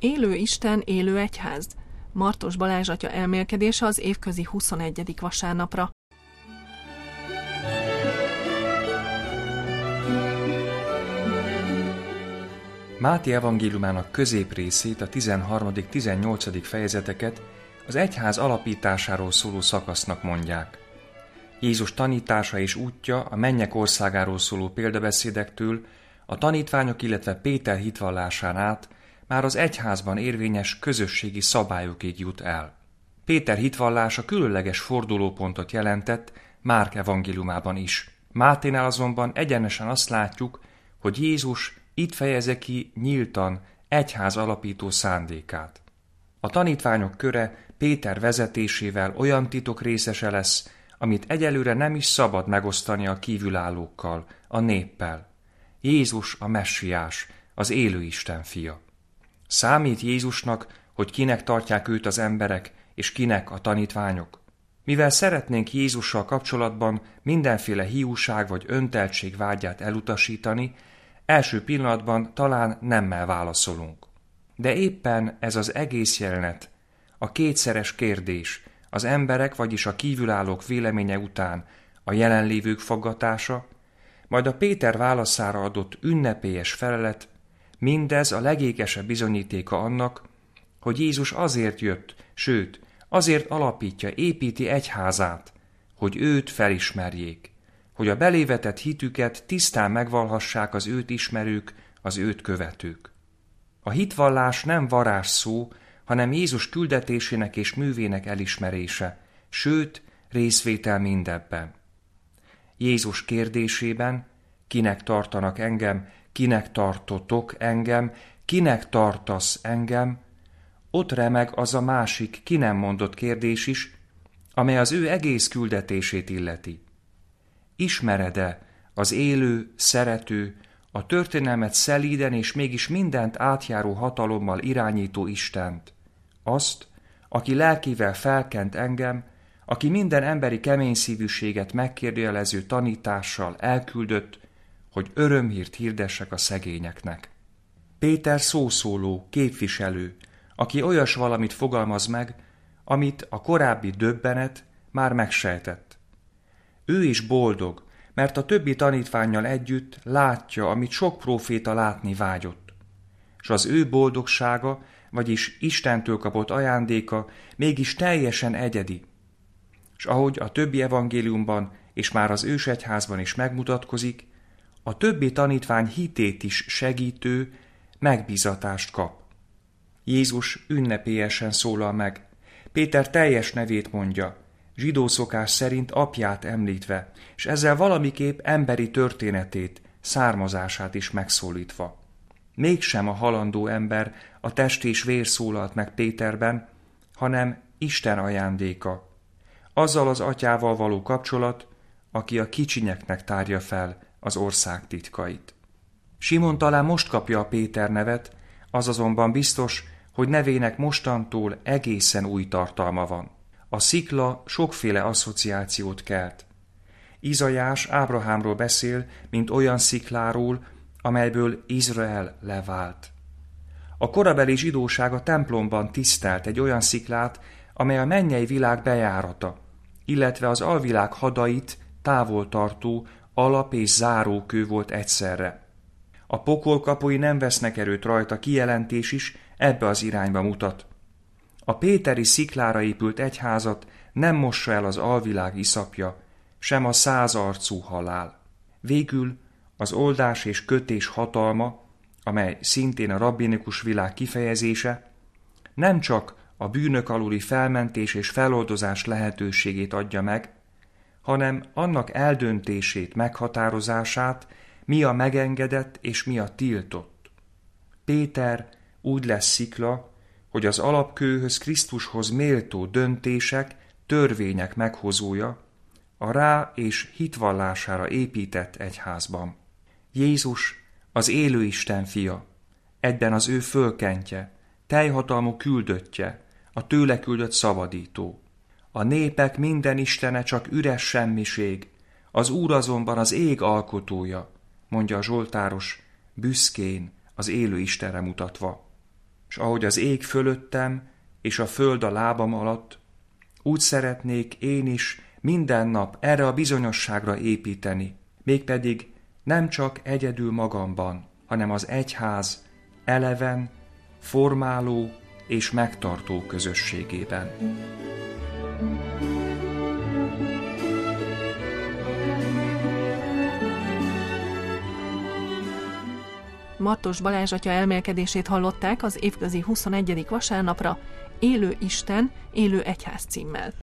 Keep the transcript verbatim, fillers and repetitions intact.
Élő Isten, élő egyház. Martos Balázs atya elmélkedése az évközi huszonegyedik vasárnapra. Máté evangéliumának középrészét, a tizenharmadik-tizennyolcadik fejezeteket az egyház alapításáról szóló szakasznak mondják. Jézus tanítása és útja a mennyek országáról szóló példabeszédektől a tanítványok, illetve Péter hitvallásán át már az egyházban érvényes közösségi szabályokig jut el. Péter hitvallása különleges fordulópontot jelentett Márk evangéliumában is. Máténál azonban egyenesen azt látjuk, hogy Jézus itt fejezi ki nyíltan egyház alapító szándékát. A tanítványok köre Péter vezetésével olyan titok részese lesz, amit egyelőre nem is szabad megosztani a kívülállókkal, a néppel. Jézus a messiás, az élő Isten fia. Számít Jézusnak, hogy kinek tartják őt az emberek, és kinek a tanítványok? Mivel szeretnénk Jézussal kapcsolatban mindenféle hiúság vagy önteltség vágyát elutasítani, első pillanatban talán nemmel válaszolunk. De éppen ez az egész jelenet, a kétszeres kérdés, az emberek, vagyis a kívülállók véleménye után a jelenlévők faggatása, majd a Péter válaszára adott ünnepélyes felelet, mindez a legékesebb bizonyítéka annak, hogy Jézus azért jött, sőt, azért alapítja, építi egyházát, hogy őt felismerjék, hogy a belévetett hitüket tisztán megvalhassák az őt ismerők, az őt követők. A hitvallás nem varázsszó, hanem Jézus küldetésének és művének elismerése, sőt, részvétel mindebben. Jézus kérdésében, kinek tartanak engem, kinek tartotok engem, kinek tartasz engem, ott remeg az a másik, ki nem mondott kérdés is, amely az ő egész küldetését illeti. Ismered-e az élő, szerető, a történelmet szelíden és mégis mindent átjáró hatalommal irányító Istent, azt, aki lelkével felkent engem, aki minden emberi keményszívűséget megkérdőjelező tanítással elküldött, hogy örömhírt hirdessek a szegényeknek. Péter szószóló, képviselő, aki olyas valamit fogalmaz meg, amit a korábbi döbbenet már megsejtett. Ő is boldog, mert a többi tanítvánnyal együtt látja, amit sok próféta látni vágyott. És az ő boldogsága, vagyis Istentől kapott ajándéka mégis teljesen egyedi. És ahogy a többi evangéliumban és már az ősegyházban is megmutatkozik, a többi tanítvány hitét is segítő megbízatást kap. Jézus ünnepélyesen szólal meg. Péter teljes nevét mondja, zsidó szokás szerint apját említve, és ezzel valamiképp emberi történetét, származását is megszólítva. Mégsem a halandó ember, a test és vér szólalt meg Péterben, hanem Isten ajándéka. Azzal az atyával való kapcsolat, aki a kicsinyeknek tárja fel az ország titkait. Simon talán most kapja a Péter nevet, az azonban biztos, hogy nevének mostantól egészen új tartalma van. A szikla sokféle asszociációt kelt. Izaiás Ábrahámról beszél, mint olyan szikláról, amelyből Izrael levált. A korabeli zsidóság a templomban tisztelt egy olyan sziklát, amely a mennyei világ bejárata, illetve az alvilág hadait távol tartó alap- és zárókő volt egyszerre. A pokol kapui nem vesznek erőt rajta, kijelentés is ebbe az irányba mutat. A péteri sziklára épült egyházat nem mossa el az alvilág iszapja, sem a százarcú halál. Végül az oldás és kötés hatalma, amely szintén a rabbinikus világ kifejezése, nem csak a bűnök aluli felmentés és feloldozás lehetőségét adja meg, hanem annak eldöntését, meghatározását, mi a megengedett és mi a tiltott. Péter úgy lesz szikla, hogy az alapkőhöz, Krisztushoz méltó döntések, törvények meghozója, a rá és hitvallására épített egyházban. Jézus az élő Isten fia, egyben az ő fölkentje, teljhatalmú küldöttje, a tőle küldött szabadító. A népek minden istene csak üres semmiség, az Úr azonban az ég alkotója, mondja a zsoltáros, büszkén az élő Istenre mutatva. s ahogy az ég fölöttem és a föld a lábam alatt, úgy szeretnék én is minden nap erre a bizonyosságra építeni, mégpedig nem csak egyedül magamban, hanem az egyház eleven, formáló és megtartó közösségében. Martos Balázs atya elmélkedését hallották az évközi huszonegyedik vasárnapra, Élő Isten, Élő Egyház címmel.